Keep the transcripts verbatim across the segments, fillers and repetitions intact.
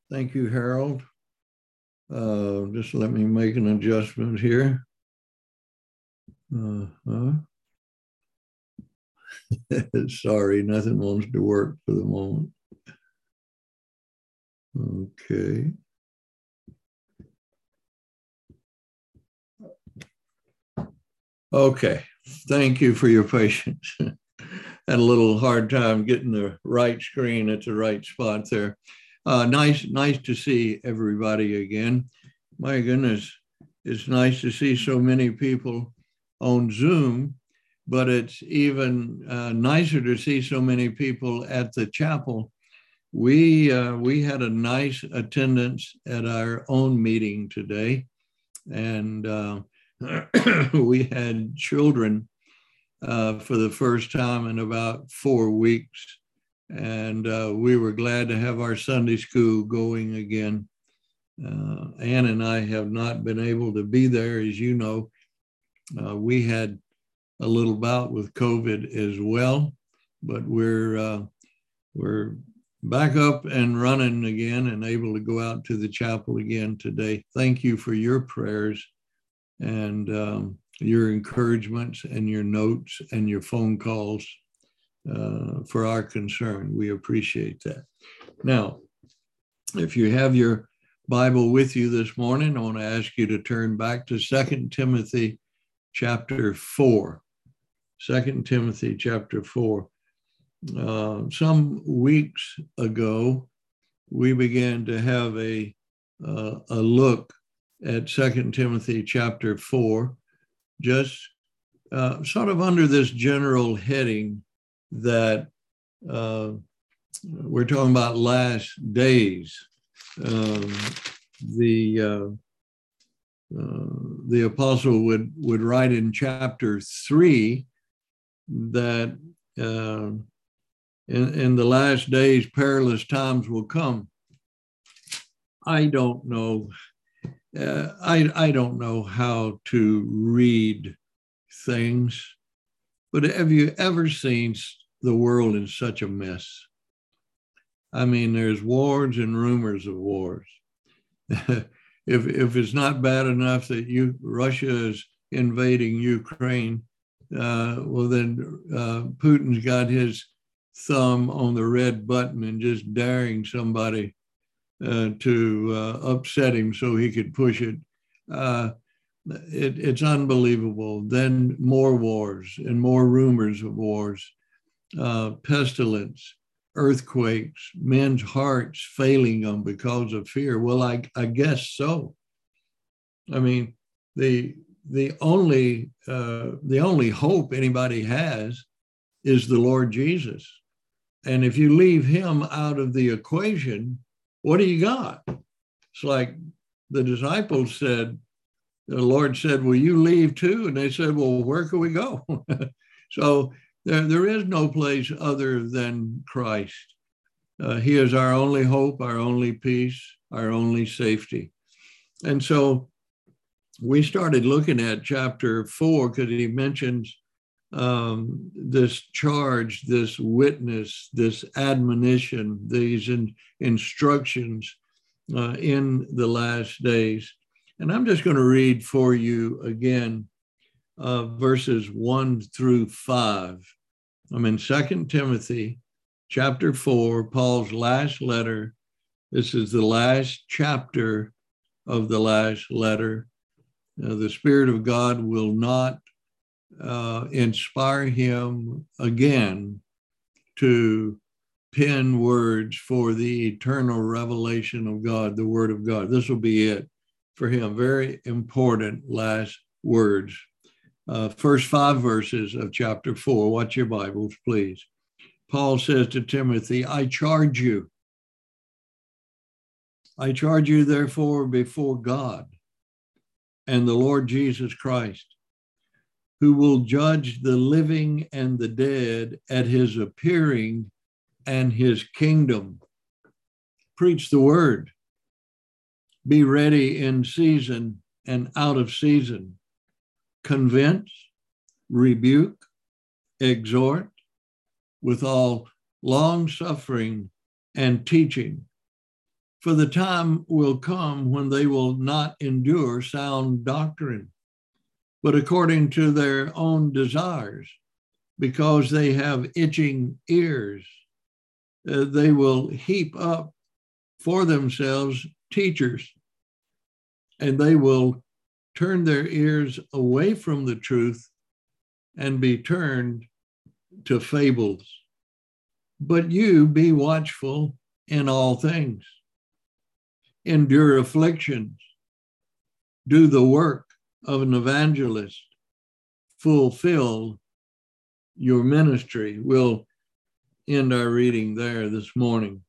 Thank you, Harold. Uh, just let me make an adjustment here. Uh-huh. Sorry, nothing wants to work for the moment. Okay. Okay. Thank you for your patience. Had a little hard time getting the right screen at the right spot there. Uh, nice, nice to see everybody again. My goodness, it's nice to see so many people on Zoom, but it's even uh, nicer to see so many people at the chapel. We uh, we had a nice attendance at our own meeting today, and uh, we had children uh, for the first time in about four weeks. And uh, we were glad to have our Sunday school going again. Uh, Ann and I have not been able to be there, as you know. Uh, we had a little bout with COVID as well, but we're uh, we're back up and running again and able to go out to the chapel again today. Thank you for your prayers and um, your encouragements and your notes and your phone calls uh, for our concern. We appreciate that. Now, if you have your Bible with you this morning, I want to ask you to turn back to Second Timothy chapter four. Second Timothy chapter four. Uh, some weeks ago, we began to have a, uh, a look at Second Timothy chapter four, just uh, sort of under this general heading that uh, we're talking about last days. Um, the uh, uh, the apostle would would write in chapter three that uh, in, in the last days perilous times will come. I don't know. Uh, I I don't know how to read things, but have you ever seen the world in such a mess? I mean, there's wars and rumors of wars. if if it's not bad enough that you Russia is invading Ukraine, uh, well then uh, Putin's got his thumb on the red button and just daring somebody uh, to uh, upset him so he could push it. Uh, it. It's unbelievable. Then more wars and more rumors of wars, uh, pestilence, earthquakes, men's hearts failing them because of fear. Well, I, I guess so. I mean, the the only uh, the only hope anybody has is the Lord Jesus. And if you leave him out of the equation, what do you got? It's like the disciples said, the Lord said, will you leave too? And they said, well, where can we go? So there, there is no place other than Christ. Uh, he is our only hope, our only peace, our only safety. And so we started looking at chapter four because he mentions um, this charge, this witness, this admonition, these in, instructions uh, in the last days. And I'm just going to read for you again uh, verses one through five. I'm in Second Timothy chapter four, Paul's last letter. This is the last chapter of the last letter. Uh, the Spirit of God will not uh, inspire him again to pen words for the eternal revelation of God, the Word of God. This will be it for him. Very important last words. Uh, first five verses of chapter four. Watch your Bibles, please. Paul says to Timothy, I charge you. I charge you, therefore, before God and the Lord Jesus Christ, who will judge the living and the dead at his appearing and his kingdom. Preach the word. Be ready in season and out of season. Convince, rebuke, exhort with all long suffering and teaching. For the time will come when they will not endure sound doctrine, but according to their own desires, because they have itching ears, uh, they will heap up for themselves teachers, and they will turn their ears away from the truth and be turned to fables. But you be watchful in all things, endure afflictions, do the work of an evangelist, fulfill your ministry. We'll end our reading there this morning.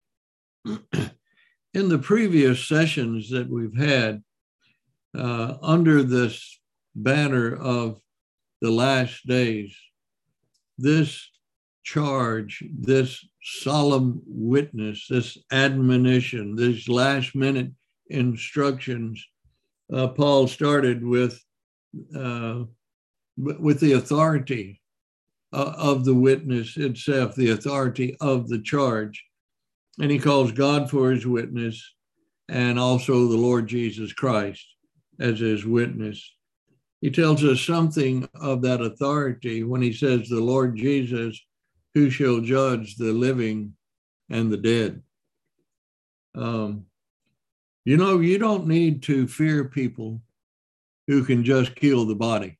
In the previous sessions that we've had, uh, under this banner of the last days, this charge, this solemn witness, this admonition, these last minute instructions, uh, Paul started with, uh, with the authority uh, of the witness itself, the authority of the charge. And he calls God for his witness and also the Lord Jesus Christ as his witness. He tells us something of that authority when he says, the Lord Jesus, who shall judge the living and the dead. Um, you know, you don't need to fear people who can just kill the body.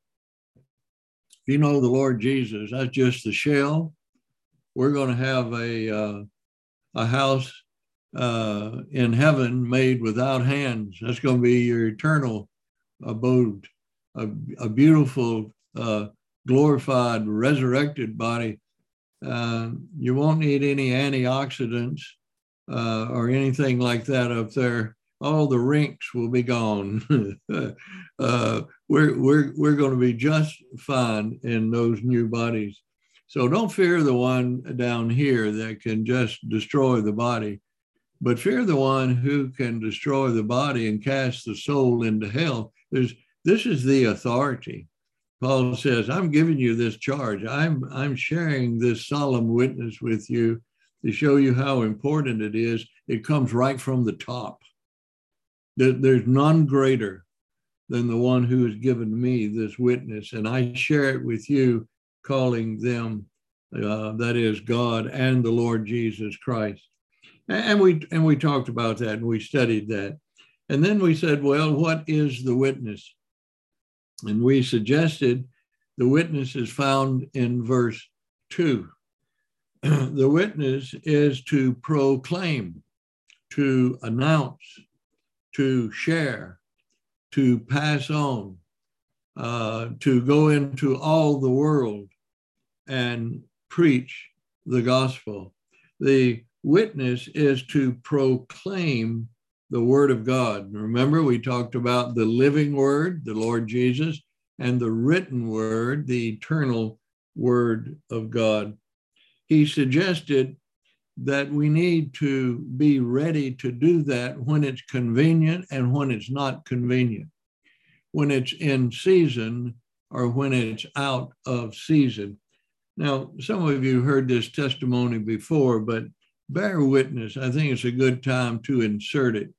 If you know the Lord Jesus, that's just the shell. We're going to have a, uh, a house uh, in heaven made without hands. That's going to be your eternal abode, a, a beautiful, uh, glorified, resurrected body. Uh, you won't need any antioxidants uh, or anything like that up there. All the rinks will be gone. uh, we're we're we're going to be just fine in those new bodies. So don't fear the one down here that can just destroy the body, but fear the one who can destroy the body and cast the soul into hell. There's this is the authority. Paul says, I'm giving you this charge. I'm, I'm sharing this solemn witness with you to show you how important it is. It comes right from the top. There, there's none greater than the one who has given me this witness, and I share it with you, calling them, uh, that is God and the Lord Jesus Christ. And we, and we talked about that and we studied that. And then we said, well, what is the witness? And we suggested the witness is found in verse two. The witness is to proclaim, to announce, to share, to pass on, uh, to go into all the world and preach the gospel. The witness is to proclaim the word of God. Remember, we talked about the living word, the Lord Jesus, and the written word, the eternal word of God. He suggested that we need to be ready to do that when it's convenient and when it's not convenient, when it's in season or when it's out of season. Now, some of you heard this testimony before, but bear witness. I think it's a good time to insert it.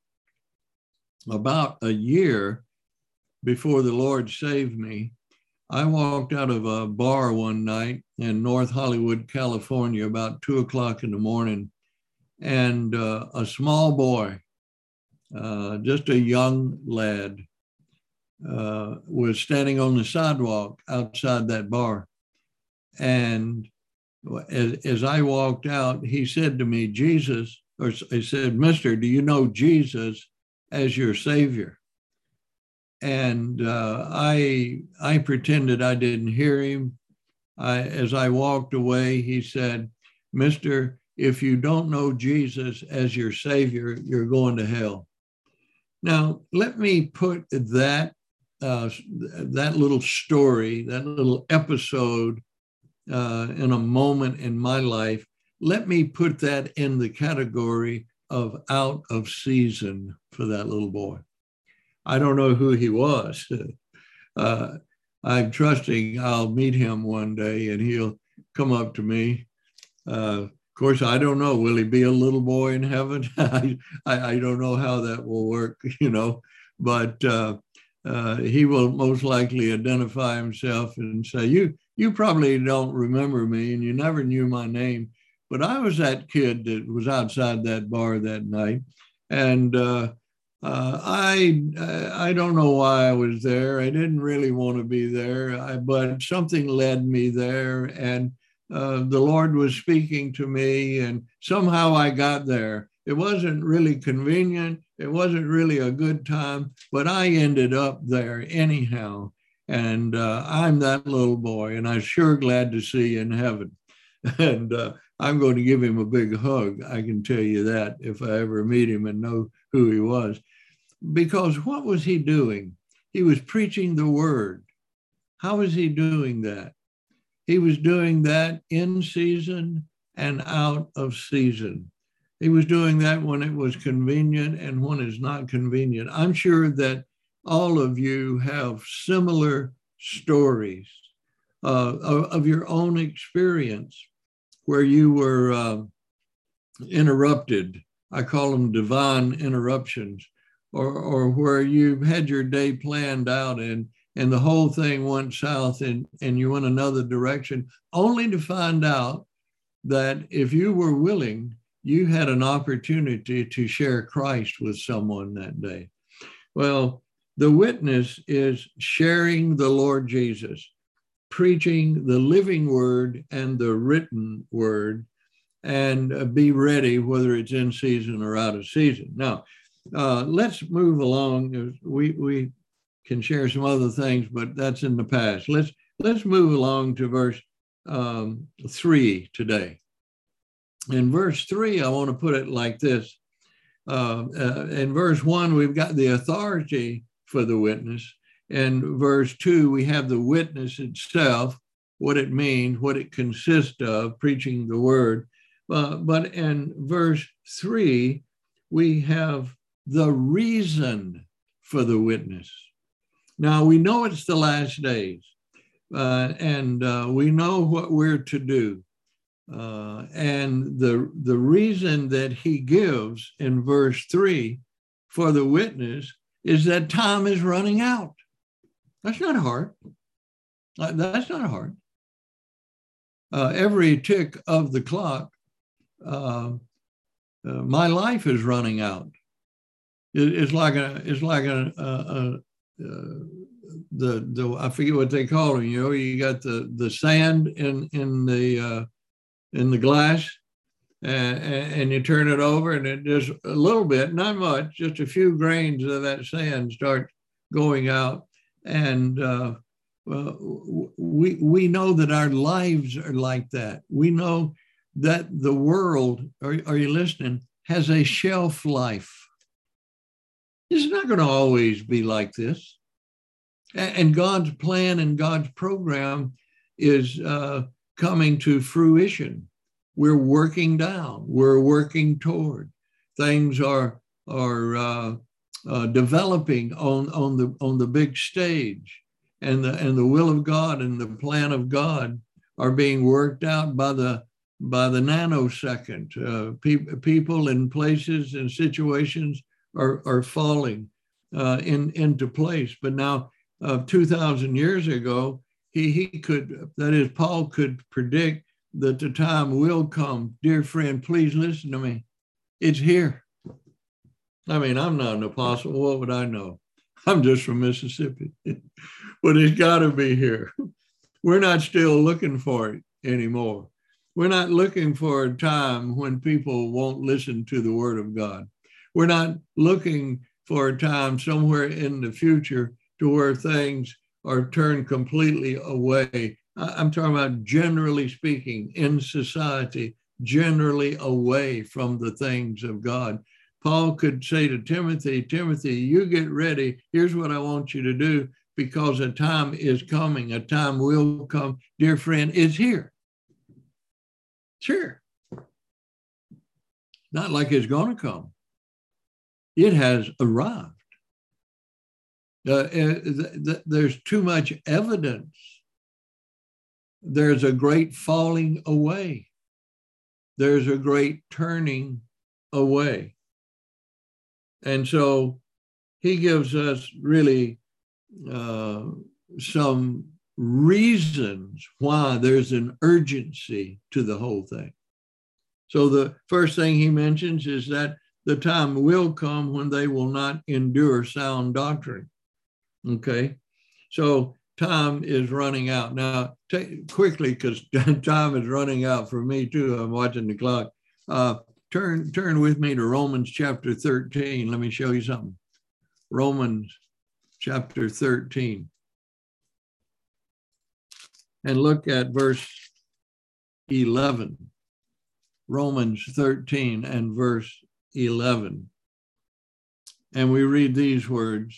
About a year before the Lord saved me, I walked out of a bar one night in North Hollywood, California, about two o'clock in the morning, and uh, a small boy, uh, just a young lad, uh, was standing on the sidewalk outside that bar. And as, as I walked out, he said to me, Jesus, or he said, Mister, do you know Jesus as your Savior? And uh, I, I pretended I didn't hear him. I, as I walked away, he said, Mister, if you don't know Jesus as your Savior, you're going to hell. Now, let me put that, uh, that little story, that little episode uh, in a moment in my life, let me put that in the category of out of season for that little boy. I don't know who he was. Uh, I'm trusting I'll meet him one day and he'll come up to me. Uh, Of course, I don't know. Will he be a little boy in heaven? I, I, I don't know how that will work, you know, but uh, uh, he will most likely identify himself and say, you, you probably don't remember me and you never knew my name, but I was that kid that was outside that bar that night. And uh, uh, I, I don't know why I was there. I didn't really want to be there, I, but something led me there. And Uh, the Lord was speaking to me, and somehow I got there. It wasn't really convenient. It wasn't really a good time, but I ended up there anyhow. And uh, I'm that little boy, and I'm sure glad to see you in heaven. And uh, I'm going to give him a big hug. I can tell you that if I ever meet him and know who he was. Because what was he doing? He was preaching the word. How was he doing that? He was doing that in season and out of season. He was doing that when it was convenient and when it's not convenient. I'm sure that all of you have similar stories uh, of, of your own experience where you were uh, interrupted. I call them divine interruptions, or, or where you had your day planned out and and the whole thing went south and, and you went another direction, only to find out that if you were willing, you had an opportunity to share Christ with someone that day. Well, the witness is sharing the Lord Jesus, preaching the living word and the written word, and be ready whether it's in season or out of season. Now, uh, let's move along. We, we, can share some other things, but that's in the past. Let's let's move along to verse um, three today. In verse three, I want to put it like this. Uh, uh, in verse one, we've got the authority for the witness. In verse two, we have the witness itself, what it means, what it consists of, preaching the word. Uh, but in verse three, we have the reason for the witness. Now, we know it's the last days, uh, and uh, we know what we're to do. Uh, and the, the reason that he gives in verse three for the witness is that time is running out. That's not hard. That's not hard. Uh, every tick of the clock, uh, uh, my life is running out. It, it's like a, it's like a, a, a Uh, the the I forget what they call them. You know, you got the the sand in in the uh, in the glass, and, and you turn it over, and it just a little bit, not much, just a few grains of that sand start going out, and uh, uh, we we know that our lives are like that. We know that the world, are, are you listening, has a shelf life. It's not going to always be like this. And God's plan and God's program is uh, coming to fruition. We're working down. We're working toward. Things are, are uh, uh, developing on, on, the, on the big stage. And the, and the will of God and the plan of God are being worked out by the, by the nanosecond. Uh, pe- people in places and situations are, are falling uh, in, into place. But now, uh, two thousand years ago, he, he could, that is, Paul could predict that the time will come. Dear friend, please listen to me. It's here. I mean, I'm not an apostle. What would I know? I'm just from Mississippi. But it's got to be here. We're not still looking for it anymore. We're not looking for a time when people won't listen to the word of God. We're not looking for a time somewhere in the future to where things are turned completely away. I'm talking about, generally speaking, in society, generally away from the things of God. Paul could say to Timothy, Timothy, you get ready. Here's what I want you to do, because a time is coming. A time will come. Dear friend, it's here. It's here. Not like it's going to come. It has arrived. Uh, th- th- there's too much evidence. There's a great falling away. there's a great turning away. And so he gives us really uh, some reasons why there's an urgency to the whole thing. So the first thing he mentions is that the time will come when they will not endure sound doctrine. Okay, so time is running out. Now, take, quickly, because time is running out for me too. I'm watching the clock. Uh, turn, turn with me to Romans chapter thirteen. Let me show you something. Romans chapter thirteen. And look at verse eleven. Romans thirteen and verse eleven. And we read these words.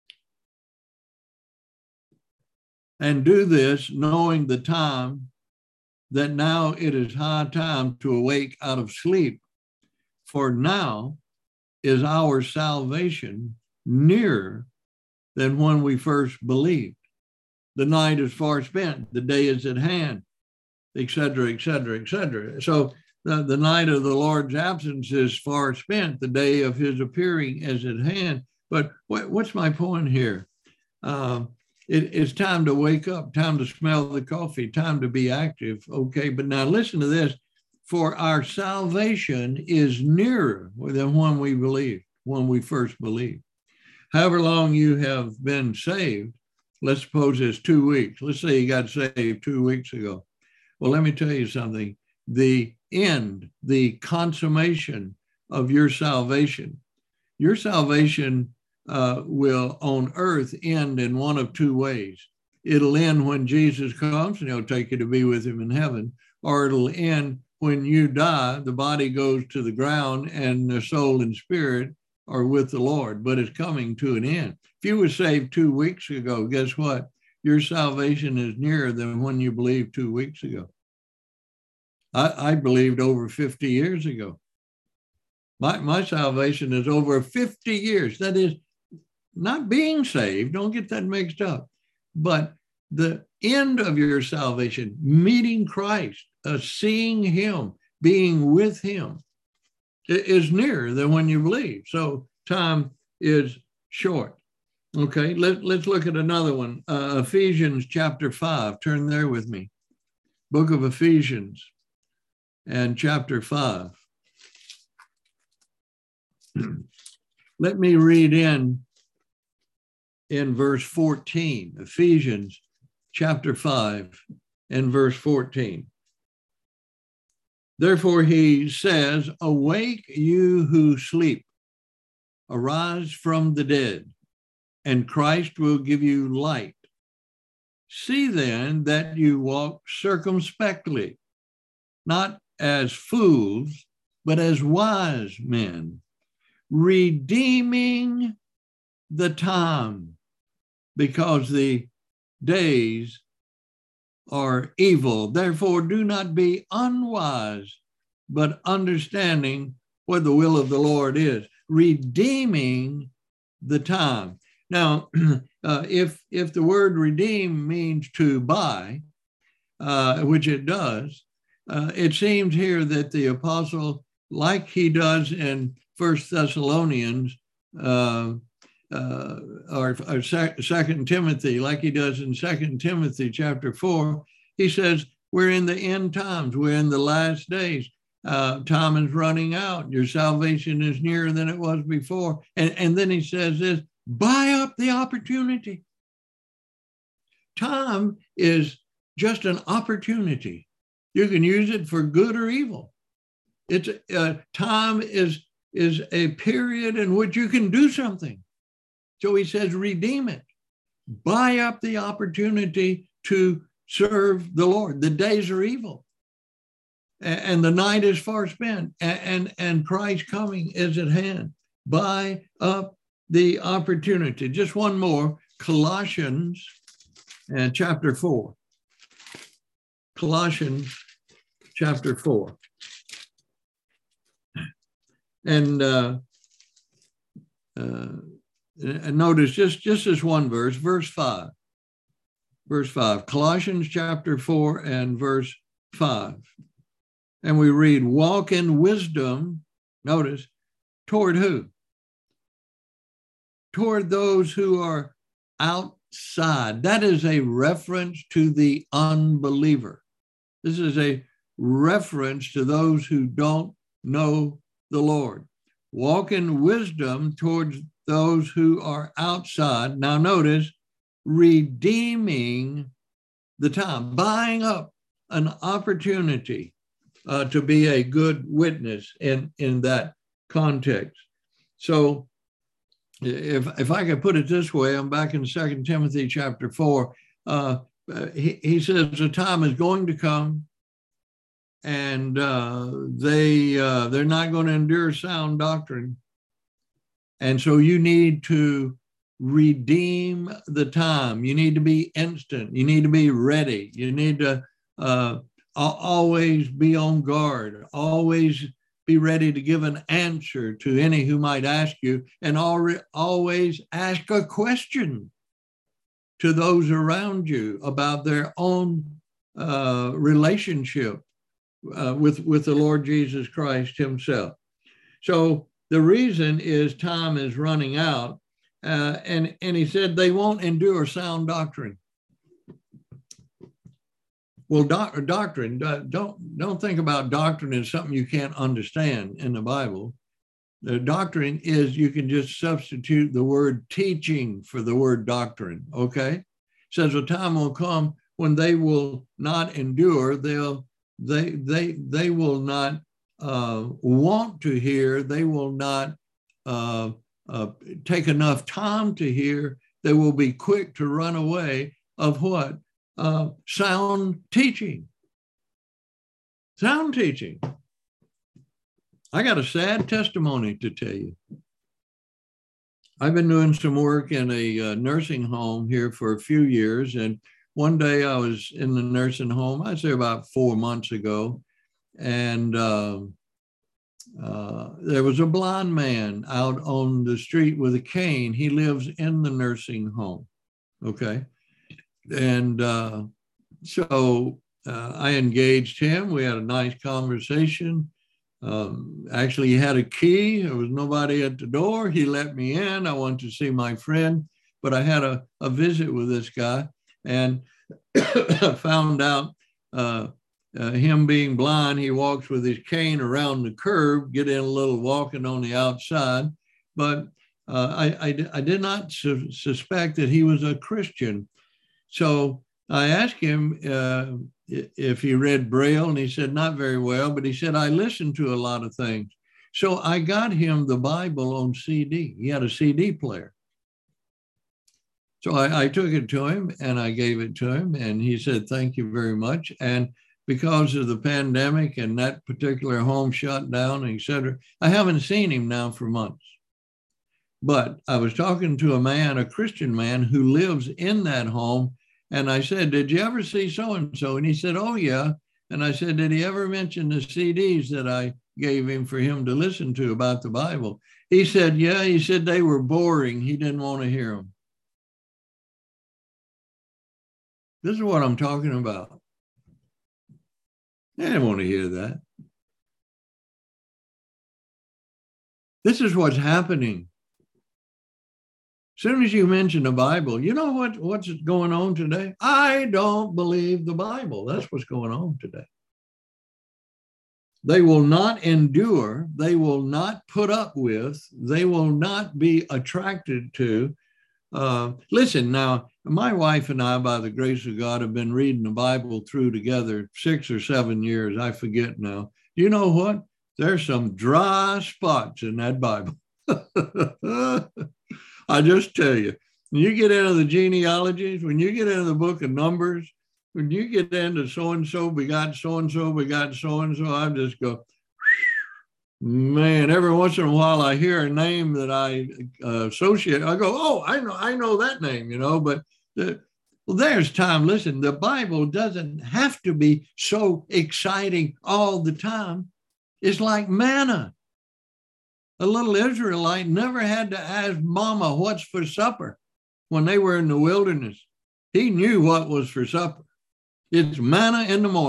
And do this, knowing the time, that now it is high time to awake out of sleep. For now is our salvation nearer than when we first believed. The night is far spent, the day is at hand, et cetera, et cetera, et cetera. So the, the night of the Lord's absence is far spent, the day of his appearing is at hand. But what, what's my point here? Uh, it, it's time to wake up, time to smell the coffee, time to be active. Okay, but now listen to this. For our salvation is nearer than when we believed, when we first believed. However long you have been saved, let's suppose it's two weeks. Let's say you got saved two weeks ago. Well, let me tell you something. The end, the consummation of your salvation, your salvation uh, will on earth end in one of two ways. It'll end when Jesus comes and he'll take you to be with him in heaven, or it'll end when you die, the body goes to the ground and the soul and spirit are with the Lord, but it's coming to an end. If you were saved two weeks ago, guess what? Your salvation is nearer than when you believed two weeks ago. I, I believed over fifty years ago. My, my salvation is over fifty years. That is not being saved. Don't get that mixed up. But the end of your salvation, meeting Christ, uh, seeing him, being with him, is nearer than when you believe. So time is short. Okay, let, let's look at another one. Uh, Ephesians chapter five. Turn there with me. Book of Ephesians and chapter five. Let me read in, in verse fourteen, Ephesians chapter five and verse fourteen. Therefore, he says, awake you who sleep, arise from the dead, and Christ will give you light. See then that you walk circumspectly, not as fools, but as wise men, redeeming the time, because the days are evil. Therefore, do not be unwise, but understanding what the will of the Lord is, redeeming the time. Now, uh, if, if the word redeem means to buy, uh, which it does, uh, it seems here that the apostle, like he does in First Thessalonians, uh, Uh, or, or Second Timothy, like he does in Second Timothy chapter four, he says, we're in the end times, we're in the last days. Uh, time is running out. Your salvation is nearer than it was before. And, and then he says this, buy up the opportunity. Time is just an opportunity. You can use it for good or evil. It's uh, time is, is a period in which you can do something. So he says, redeem it. Buy up the opportunity to serve the Lord. The days are evil, and the night is far spent, and, and, and Christ's coming is at hand. Buy up the opportunity. Just one more, Colossians uh, chapter four. Colossians chapter four. And uh, uh, And notice just, just this one verse, verse five. Verse five, Colossians chapter four and verse five. And we read, walk in wisdom, notice, toward who? Toward those who are outside. That is a reference to the unbeliever. This is a reference to those who don't know the Lord. Walk in wisdom towards those who are outside. Now notice, redeeming the time, buying up an opportunity uh, to be a good witness in, in that context. So if, if I could put it this way, I'm back in Second Timothy chapter four. Uh, he, he says the time is going to come and uh, they, uh, they're not going to endure sound doctrine. And so you need to redeem the time. You need to be instant. You need to be ready. You need to uh, always be on guard, always be ready to give an answer to any who might ask you, and always ask a question to those around you about their own uh, relationship uh, with, with the Lord Jesus Christ himself. So the reason is time is running out. Uh, and, and he said they won't endure sound doctrine. Well, doc, doctrine, don't, don't think about doctrine as something you can't understand in the Bible. The doctrine is, you can just substitute the word teaching for the word doctrine, okay? It says a time will come when they will not endure, they'll, they, they, they will not uh, want to hear, they will not uh, Uh, take enough time to hear, they will be quick to run away of what? Uh, sound teaching. Sound teaching. I got a sad testimony to tell you. I've been doing some work in a uh, nursing home here for a few years. And one day I was in the nursing home, I'd say about four months ago. And um, Uh, there was a blind man out on the street with a cane. He lives in the nursing home, okay? And uh, so uh, I engaged him. We had a nice conversation. Um, actually, he had a key. There was nobody at the door. He let me in. I wanted to see my friend, but I had a, a visit with this guy and found out uh, Uh, him being blind, he walks with his cane around the curb, get in a little walking on the outside. But uh, I, I, I did not su- suspect that he was a Christian. So I asked him uh, if he read Braille, and he said, not very well, but he said, I listen to a lot of things. So I got him the Bible on C D. He had a C D player. So I, I took it to him and I gave it to him, and he said, thank you very much. And because of the pandemic and that particular home shut down, et cetera, I haven't seen him now for months. But I was talking to a man, a Christian man who lives in that home. And I said, did you ever see so-and-so? And he said, oh yeah. And I said, did he ever mention the C Ds that I gave him for him to listen to about the Bible? He said, yeah, he said they were boring. He didn't want to hear them. This is what I'm talking about. I didn't want to hear that. This is what's happening. As soon as you mention the Bible, you know what, what's going on today? I don't believe the Bible. That's what's going on today. They will not endure. They will not put up with. They will not be attracted to. Uh, listen, now, my wife and I, by the grace of God, have been reading the Bible through together six or seven years. I forget now. You know what? There's some dry spots in that Bible. I just tell you, when you get into the genealogies, when you get into the book of Numbers, when you get into so-and-so begot so-and-so begot so-and-so, I just go, man, every once in a while I hear a name that I uh, associate. I go, oh, I know, I know that name, you know, but the, well, there's time. Listen, the Bible doesn't have to be so exciting all the time. It's like manna. A little Israelite never had to ask mama what's for supper when they were in the wilderness. He knew what was for supper. It's manna in the morning,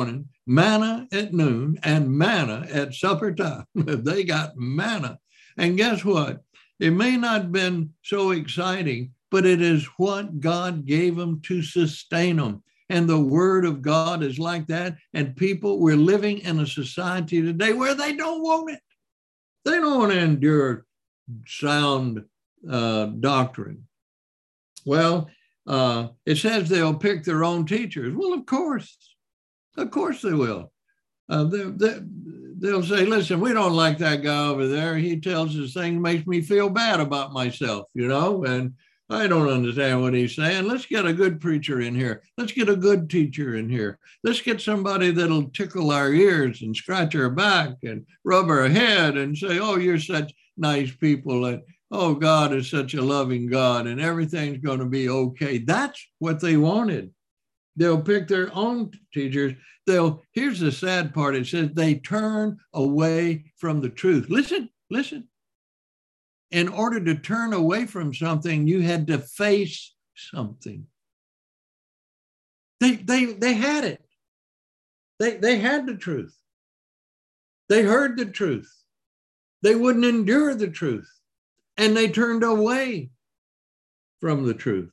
manna at noon and manna at supper time. They got manna. And guess what? It may not have been so exciting, but it is what God gave them to sustain them. And the word of God is like that. And people, we're living in a society today where they don't want it. They don't want to endure sound uh, doctrine. Well, uh, it says they'll pick their own teachers. Well, of course, of course they will. Uh, they, they, they'll say, listen, we don't like that guy over there. He tells us things, makes me feel bad about myself, you know, and I don't understand what he's saying. Let's get a good preacher in here. Let's get a good teacher in here. Let's get somebody that'll tickle our ears and scratch our back and rub our head and say, oh, you're such nice people. And oh, God is such a loving God and everything's going to be okay. That's what they wanted. They'll pick their own teachers. They'll, here's the sad part. It says they turn away from the truth. Listen, listen. In order to turn away from something, you had to face something. They, they, they had it. They, they had the truth. They heard the truth. They wouldn't endure the truth. And they turned away from the truth.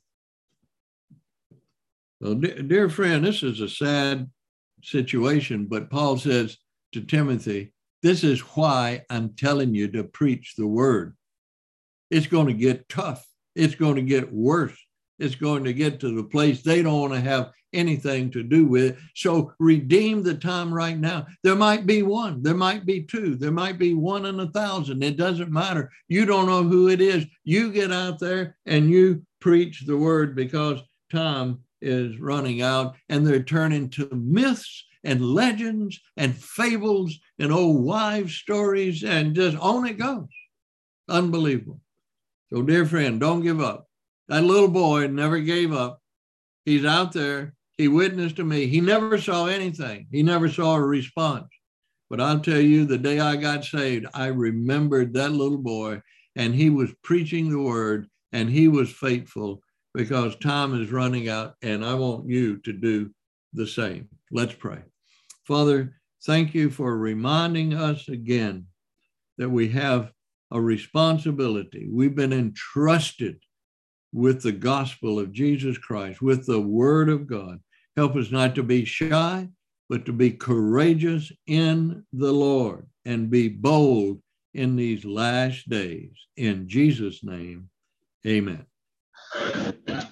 Well, dear friend, this is a sad situation, but Paul says to Timothy, this is why I'm telling you to preach the word. It's going to get tough. It's going to get worse. It's going to get to the place they don't want to have anything to do with it. So redeem the time right now. There might be one. There might be two. There might be one in a thousand. It doesn't matter. You don't know who it is. You get out there and you preach the word because time is running out and they're turning to myths and legends and fables and old wives' stories and just on it goes. Unbelievable. So, dear friend, don't give up. That little boy never gave up. He's out there. He witnessed to me. He never saw anything. He never saw a response. But I'll tell you, the day I got saved, I remembered that little boy, and he was preaching the word, and he was faithful because time is running out, and I want you to do the same. Let's pray. Father, thank you for reminding us again that we have a responsibility. We've been entrusted with the gospel of Jesus Christ, with the word of God. Help us not to be shy, but to be courageous in the Lord and be bold in these last days. In Jesus' name, amen.